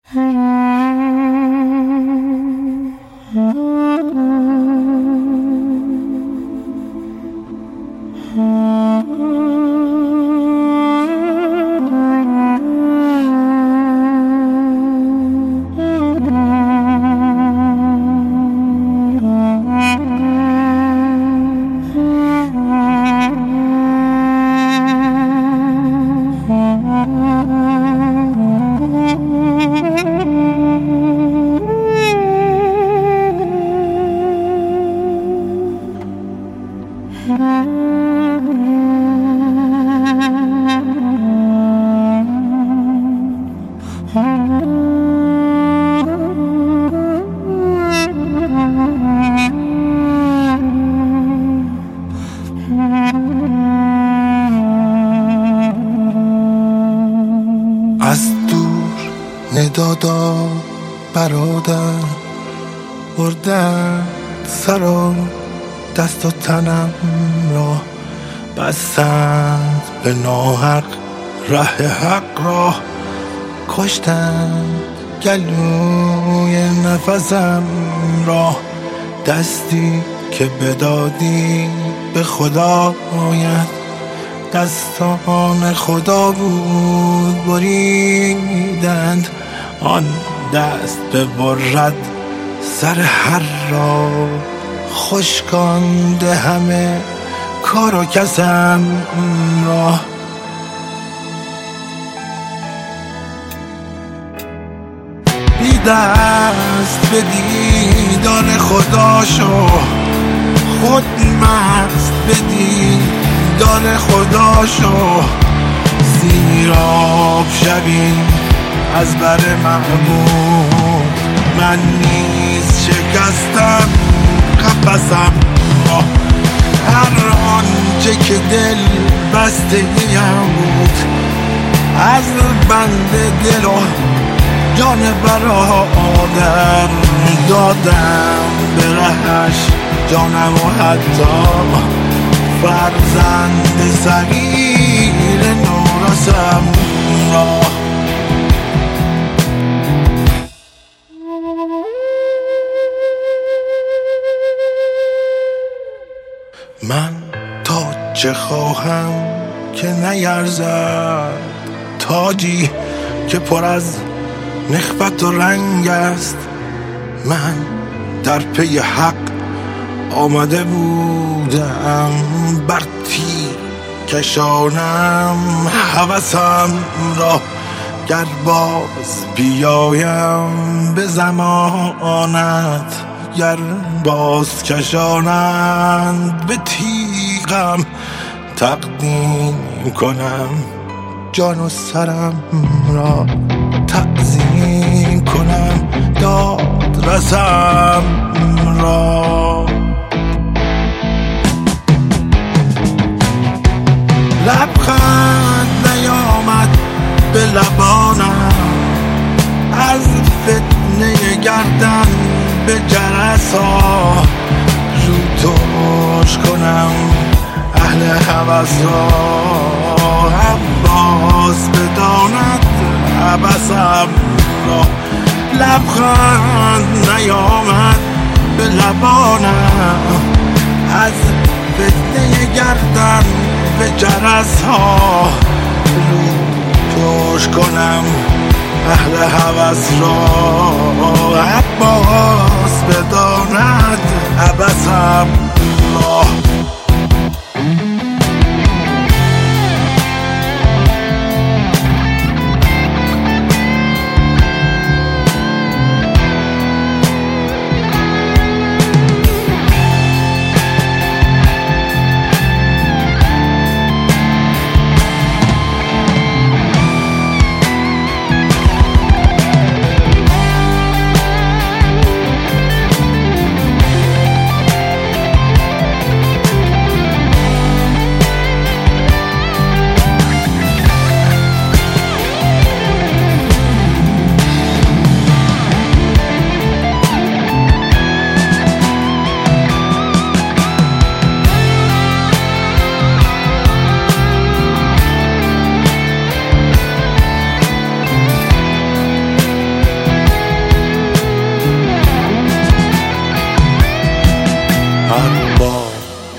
از دور ندادا برادر بردن سر و دست و تنم را، بستند به ناحق ره حق را، کشتند گلوی نفسم را. دستی که بدادی به خدایت، دستان خدا بود بریدند. آن دست ببرد سر هر را، خشکانده همه کار و کسم را. بی دست به دیدار خدا شو، خود مست به دیدار خدا شو. سیراب شویم از بر محمود، من نیز شکستم قفسم را. هر آنچه که دل بسته ایم بود، از بند دل و جان برادر دادم به رهش جانم و حتی فرزند صغیر نورسم را. من تا چه خواهم که نیرزد، تاجی که پر از نخوت و رنگ است. من در پی حق آمده بودم، بر تیر کشانم هوسم را. گر باز بیایم به زمانت، گر باز کشانند به تیغم، تقدیم کنم جان و سرم را. تعظیم کنم داد رسم را. لبخند نیامد به لبانم، از فتنه گردن به جرس ها. رو توش کنم اهل هوس را، عباس بداند عبسم را. لبخند نیامد به لبانم، از فتنه گردن به جرس ها. رو توش کنم اهل هوس را، عباس بداند عبسم را.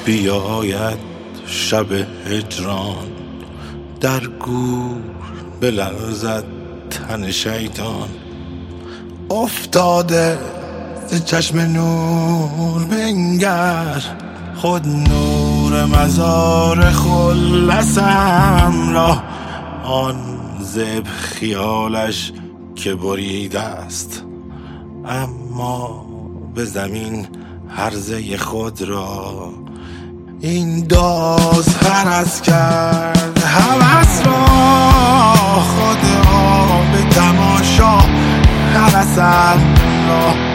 بیاید شب هجران، در گور بلرزد تن شیطان. افتاده ز چشم نور بنگر، خود نور مزار خلصم را. آن زب خیالش که بریده است، اما به زمین هرزه خود را. این داز هرس کرد هوس را، خود را به تماشا هرسم را.